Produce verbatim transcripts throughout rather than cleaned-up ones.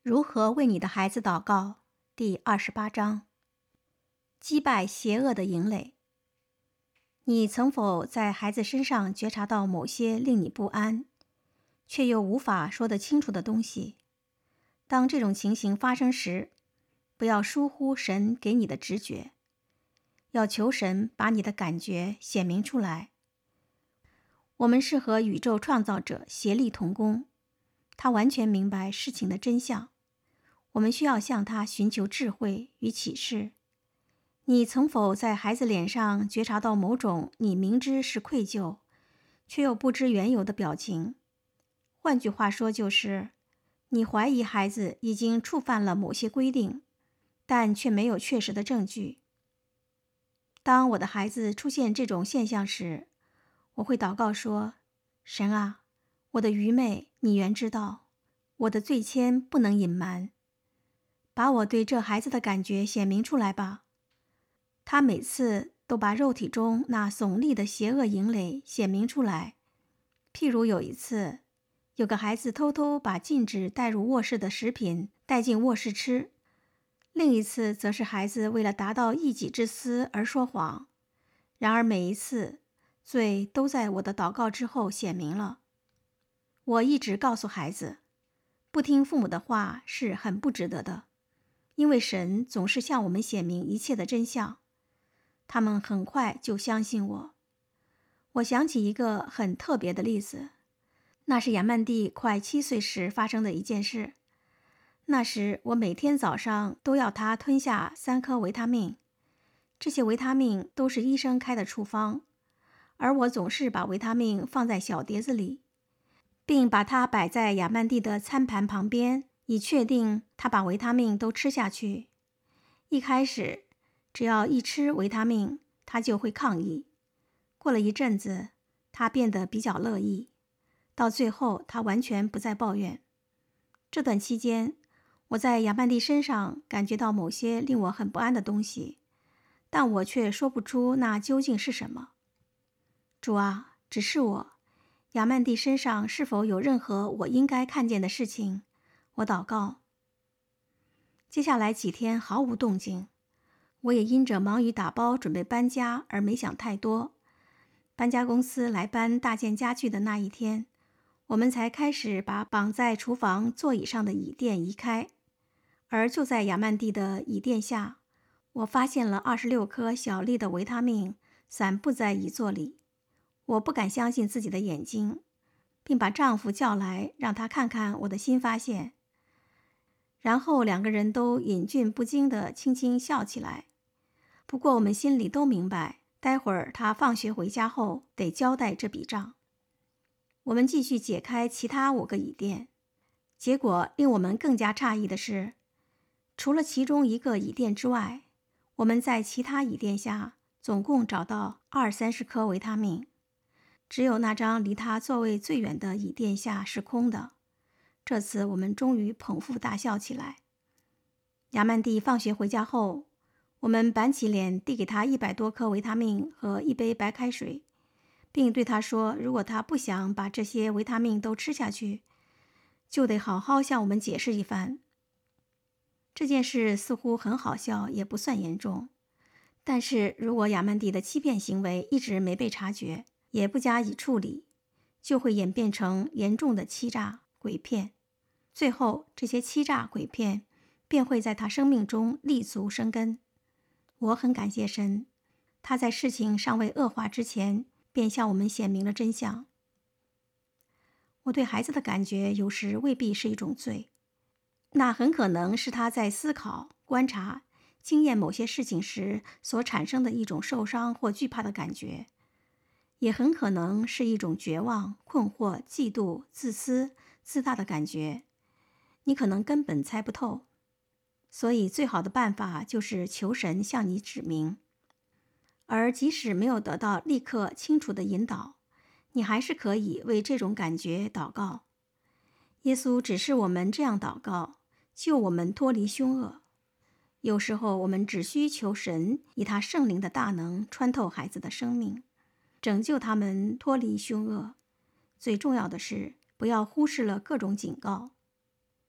如何为你的孩子祷告？第二十八章：击败邪恶的营垒。你曾否在孩子身上觉察到某些令你不安，却又无法说得清楚的东西？当这种情形发生时，不要疏忽神给你的直觉，要求神把你的感觉显明出来。我们是和宇宙创造者协力同工，他完全明白事情的真相。我们需要向他寻求智慧与启示。你曾否在孩子脸上觉察到某种你明知是愧疚，却又不知缘由的表情？换句话说，就是你怀疑孩子已经触犯了某些规定，但却没有确实的证据。当我的孩子出现这种现象时，我会祷告说：神啊，我的愚昧你原知道，我的罪愆不能隐瞒。把我对这孩子的感觉显明出来吧。他每次都把肉体中那耸立的邪恶营垒显明出来。譬如有一次，有个孩子偷偷把禁止带入卧室的食品带进卧室吃；另一次则是孩子为了达到一己之私而说谎。然而每一次，罪都在我的祷告之后显明了。我一直告诉孩子，不听父母的话是很不值得的。因为神总是向我们显明一切的真相，他们很快就相信我。我想起一个很特别的例子，那是亚曼蒂快七岁时发生的一件事。那时我每天早上都要他吞下三颗维他命，这些维他命都是医生开的处方，而我总是把维他命放在小碟子里，并把它摆在亚曼蒂的餐盘旁边，以确定他把维他命都吃下去。一开始，只要一吃维他命，他就会抗议。过了一阵子，他变得比较乐意，到最后他完全不再抱怨。这段期间，我在亚曼蒂身上感觉到某些令我很不安的东西，但我却说不出那究竟是什么。主啊，指示我，亚曼蒂身上是否有任何我应该看见的事情？我祷告。接下来几天毫无动静，我也因着忙于打包准备搬家而没想太多。搬家公司来搬大件家具的那一天，我们才开始把绑在厨房座椅上的椅垫移开。而就在亚曼蒂的椅垫下，我发现了二十六颗小粒的维他命散布在椅座里。我不敢相信自己的眼睛，并把丈夫叫来，让他看看我的新发现。然后两个人都忍俊不禁地轻轻笑起来。不过我们心里都明白，待会儿他放学回家后得交代这笔账。我们继续解开其他五个椅垫，结果令我们更加诧异的是，除了其中一个椅垫之外，我们在其他椅垫下总共找到二三十颗维他命，只有那张离他座位最远的椅垫下是空的。这次我们终于捧腹大笑起来。亚曼蒂放学回家后，我们板起脸递给他一百多颗维他命和一杯白开水，并对他说，如果他不想把这些维他命都吃下去，就得好好向我们解释一番。这件事似乎很好笑，也不算严重。但是如果亚曼蒂的欺骗行为一直没被察觉，也不加以处理，就会演变成严重的欺诈、诡骗。最后，这些欺诈、诡骗便会在他生命中立足生根。我很感谢神，他在事情尚未恶化之前，便向我们显明了真相。我对孩子的感觉有时未必是一种罪，那很可能是他在思考、观察、经验某些事情时所产生的一种受伤或惧怕的感觉，也很可能是一种绝望、困惑、嫉妒、自私、自大的感觉。你可能根本猜不透，所以最好的办法就是求神向你指明。而即使没有得到立刻清楚的引导，你还是可以为这种感觉祷告。耶稣指示我们这样祷告，救我们脱离凶恶。有时候我们只需求神以他圣灵的大能穿透孩子的生命，拯救他们脱离凶恶。最重要的是，不要忽视了各种警告。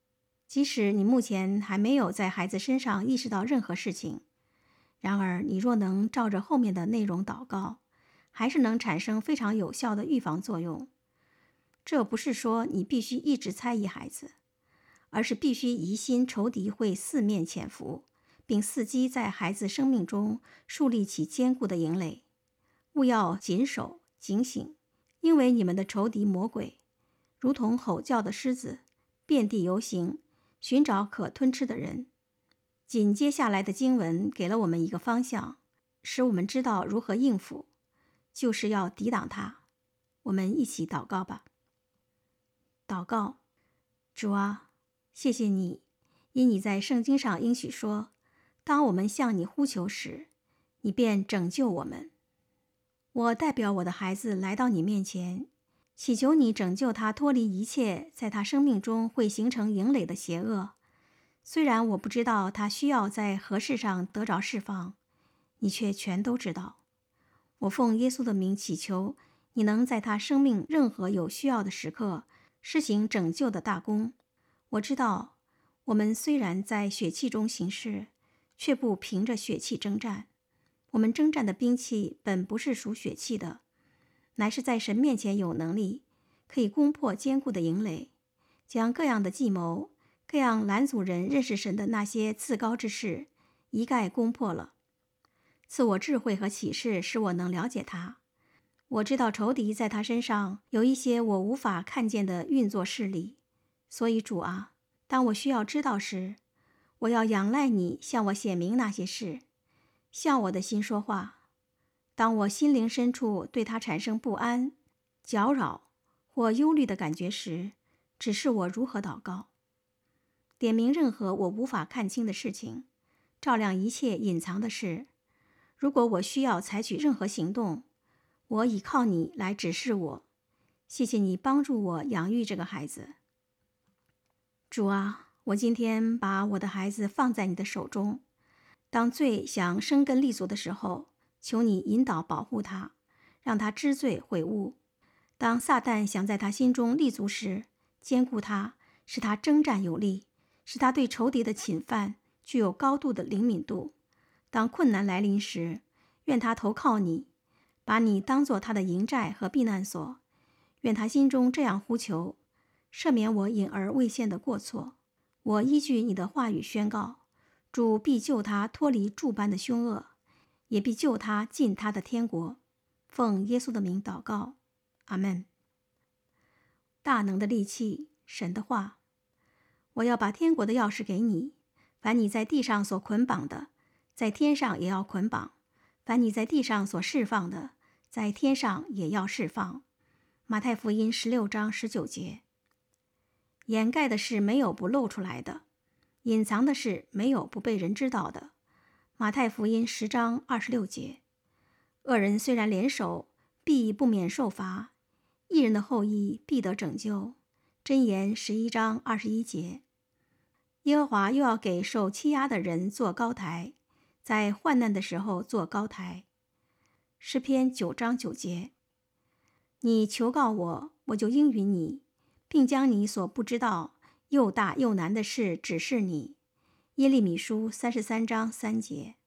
即使你目前还没有在孩子身上意识到任何事情，然而你若能照着后面的内容祷告，还是能产生非常有效的预防作用。这不是说你必须一直猜疑孩子，而是必须疑心仇敌会四面潜伏，并伺机在孩子生命中树立起坚固的营垒。务要谨守警醒，因为你们的仇敌魔鬼如同吼叫的狮子，遍地游行，寻找可吞吃的人。紧接下来的经文给了我们一个方向，使我们知道如何应付，就是要抵挡它。我们一起祷告吧。祷告，主啊，谢谢你，因你在圣经上应许说，当我们向你呼求时，你便拯救我们。我代表我的孩子来到你面前，祈求你拯救他脱离一切在他生命中会形成营垒的邪恶。虽然我不知道他需要在何事上得着释放，你却全都知道。我奉耶稣的名祈求，你能在他生命任何有需要的时刻施行拯救的大功。我知道，我们虽然在血气中行事，却不凭着血气征战。我们征战的兵器本不是属血气的，乃是在神面前有能力，可以攻破坚固的营垒，将各样的计谋、各样拦阻人认识神的那些自高之事一概攻破了。赐我智慧和启示，使我能了解他。我知道仇敌在他身上有一些我无法看见的运作势力，所以主啊，当我需要知道时，我要仰赖你向我显明那些事，向我的心说话。当我心灵深处对他产生不安、搅扰或忧虑的感觉时，指示我如何祷告。点明任何我无法看清的事情，照亮一切隐藏的事。如果我需要采取任何行动，我倚靠你来指示我。谢谢你帮助我养育这个孩子。主啊，我今天把我的孩子放在你的手中。当罪想生根立足的时候，求你引导保护他，让他知罪悔悟。当撒旦想在他心中立足时，坚固他，使他征战有力，使他对仇敌的侵犯具有高度的灵敏度。当困难来临时，愿他投靠你，把你当作他的营寨和避难所。愿他心中这样呼求：赦免我隐而未现的过错。我依据你的话语宣告，主必救他脱离诸般的凶恶，也必救他进他的天国。奉耶稣的名祷告，阿们。大能的利器，神的话。我要把天国的钥匙给你，凡你在地上所捆绑的，在天上也要捆绑；凡你在地上所释放的，在天上也要释放。马太福音十六章十九节。掩盖的事没有不露出来的，隐藏的事没有不被人知道的。马太福音十章二十六节。恶人虽然联手，必不免受罚；义人的后裔必得拯救。箴言十一章二十一节。耶和华又要给受欺压的人做高台，在患难的时候做高台。诗篇九章九节。你求告我，我就应允你，并将你所不知道又大又难的事指示你。耶利米书三十三章三节。